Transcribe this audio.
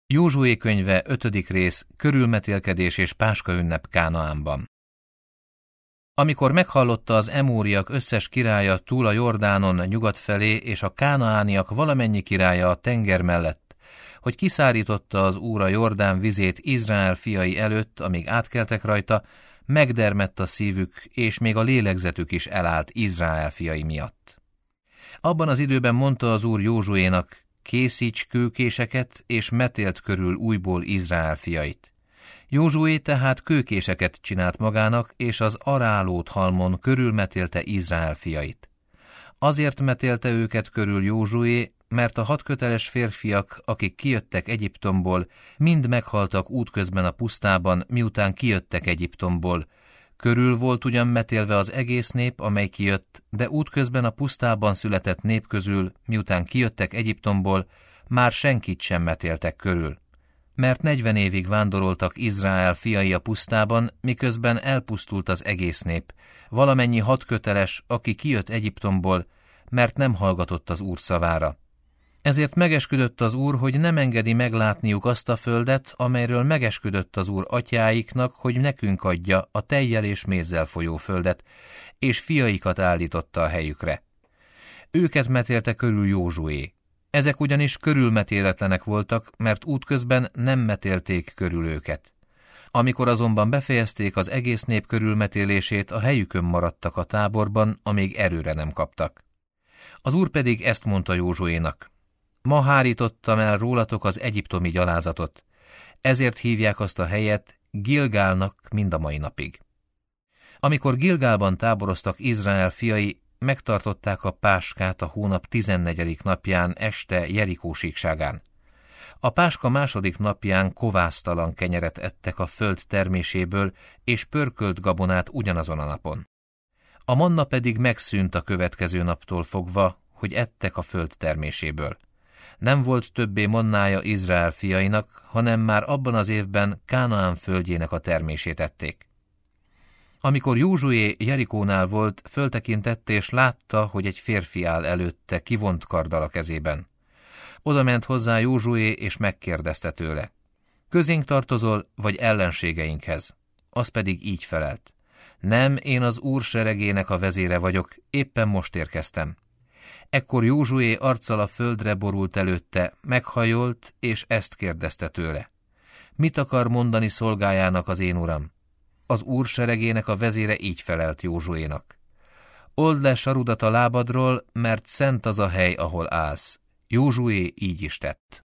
Józsué könyve 5. rész, körülmetélkedés és Páska ünnep Kánaánban. Amikor meghallotta az emóriak összes királya túl a Jordánon nyugat felé, és a kánaániak valamennyi királya a tenger mellett, hogy kiszárította az Úr a Jordán vizét Izrael fiai előtt, amíg átkeltek rajta, megdermedt a szívük, és még a lélegzetük is elállt Izrael fiai miatt. Abban az időben mondta az Úr Józsuénak: készíts kőkéseket, és metéld körül újból Izrael fiait. Józsué tehát kőkéseket csinált magának, és az Arálót halmon körülmetélte Izrael fiait. Azért metélte őket körül Józsué, mert a 6 köteles férfiak, akik kijöttek Egyiptomból, mind meghaltak útközben a pusztában, miután kijöttek Egyiptomból. Körül volt ugyan metélve az egész nép, amely kijött, de útközben a pusztában született nép közül, miután kijöttek Egyiptomból, már senkit sem metéltek körül. Mert 40 évig vándoroltak Izrael fiai a pusztában, miközben elpusztult az egész nép, valamennyi 6 köteles, aki kijött Egyiptomból, mert nem hallgatott az Úr szavára. Ezért megesküdött az Úr, hogy nem engedi meglátniuk azt a földet, amelyről megesküdött az Úr atyáiknak, hogy nekünk adja a tejjel és mézzel folyó földet, és fiaikat állította a helyükre. Őket metélte körül Józsué. Ezek ugyanis körülmetéletlenek voltak, mert útközben nem metélték körül őket. Amikor azonban befejezték az egész nép körülmetélését, a helyükön maradtak a táborban, amíg erőre nem kaptak. Az Úr pedig ezt mondta Józsuénak: ma hárítottam el rólatok az egyiptomi gyalázatot, ezért hívják azt a helyet Gilgálnak mind a mai napig. Amikor Gilgálban táboroztak Izrael fiai, megtartották a páskát a hónap 14. napján este Jerikó síkságán. A páska második napján kovásztalan kenyeret ettek a föld terméséből, és pörkölt gabonát ugyanazon a napon. A manna pedig megszűnt a következő naptól fogva, hogy ettek a föld terméséből. Nem volt többé mannája Izrael fiainak, hanem már abban az évben Kánaán földjének a termését ették. Amikor Józsué Jerikónál volt, föltekintett és látta, hogy egy férfi áll előtte kivont karddal a kezében. Oda ment hozzá Józsué és megkérdezte tőle: közénk tartozol, vagy ellenségeinkhez? Az pedig így felelt: nem, én az Úr seregének a vezére vagyok, éppen most érkeztem. Ekkor Józsué arccal a földre borult előtte, meghajolt, és ezt kérdezte tőle: mit akar mondani szolgájának az én uram? Az Úr seregének a vezére így felelt Józsuénak: old le sarudat a lábadról, mert szent az a hely, ahol állsz. Józsué így is tett.